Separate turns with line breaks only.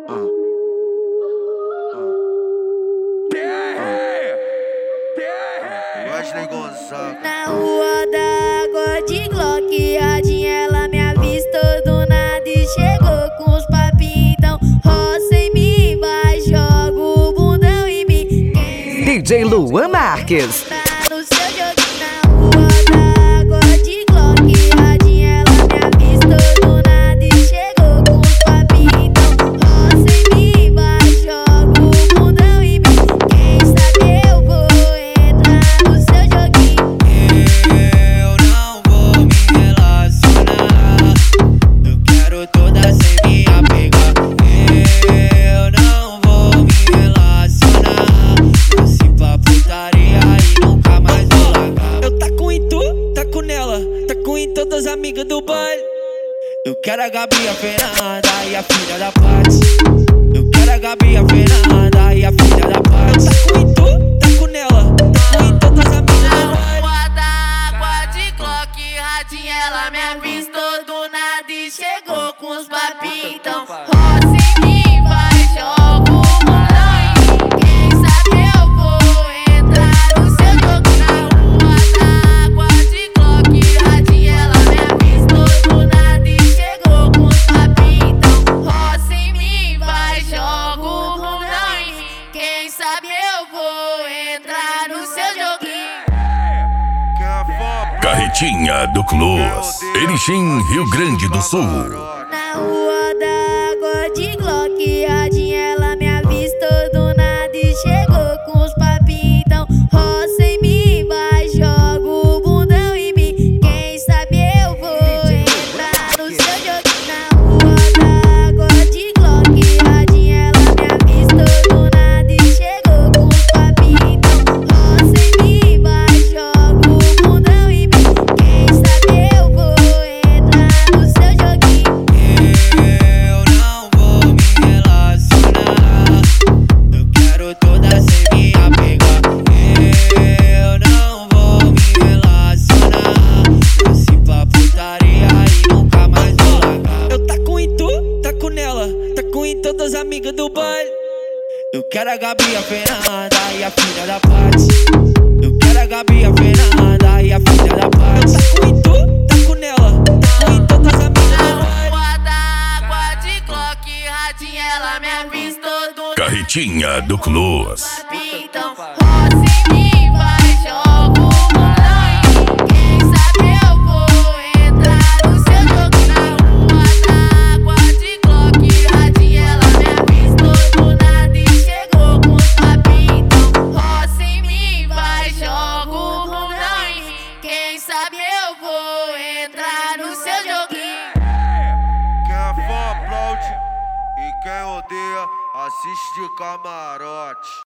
Wesley Gonzaga.
Na rua da água de Glock, Radinha, ela me avistou do nada e chegou com os papinhos. Então roça em mim, vai, joga o bundão em mim.
DJ Luan Marques.
Tá no seu joguinho. Na rua da água de Glock, Radinha, ela me avistou do nada e chegou com os papinhos. Então roça em mim, vai, joga o bundão em mim. Quem sabe eu vou entrar no seu joguinho.
Eu não vou me relacionar, eu quero toda sem me apegar. Eu não vou me relacionar, nasci pra putaria e nunca mais vou largar. Eu taco em tu, taco nela, taco em todas as amigas do baile. Eu quero a Gabi, a Fernanda e a filha da Paty. Eu quero a Gabi, a Fernanda e a filha da Paty. Eu taco em tu, taco nela, taco em todas as amigas do baile.
Rua da água de Glock, Radinha, ela me avistou do nada e chegou com os papinhos. Então roça em mim, vai, joga o bundão em mim. Quem sabe eu vou entrar no seu jogo. Na rua da água de Glock, Radinha, ela me avistou do nada e chegou com os papinhos. Então roça em mim, vai, joga o bundão em mim. Quem sabe eu vou entrar no seu joguinho.
Carretinha do Close, Erechim, Rio Grande do Sul.
Na rua da água de Glock, Radinha, ela me avistou do nada e chegou com os papinhos. Então roça em mim, vai, joga o bundão em mim. Quem sabe eu vou entrar no seu joguinho. Na rua da água de Glock, Radinha, ela me avistou do nada e chegou com os papinhos. Então roça em mim, vai, joga o bundão em mim. Quem sabe eu vou entrar no seu joguinho.
Eu não vou me relacionar, eu quero toda sem me apegar. Eu não vou me relacionar, nasci pra putaria e nunca mais vou largar. Eu taco em tu, taco nela, taco em todas as amigas do baile. Eu quero a Gabi, a Fernanda e a filha da Paty. Eu quero a Gabi, a Fernanda e a filha da Paty. Eu taco em tu, taco nela, taco em todas as amigas do baile.
Rua da água de Glock, Radinha, ela me avistou do
Carretinha do Close.
papinho. Então roça em mim, vai, joga o bundão em mim. Quem sabe eu vou entrar no seu jogo. Na rua da água de Glock, Radinha, ela me avistou do nada e chegou com os papinhos. Então roça em mim, vai, joga o bundão em mim. Quem sabe eu vou entrar no seu joguinho.
Quem é fã aplaude e quem odeia assiste de camarote.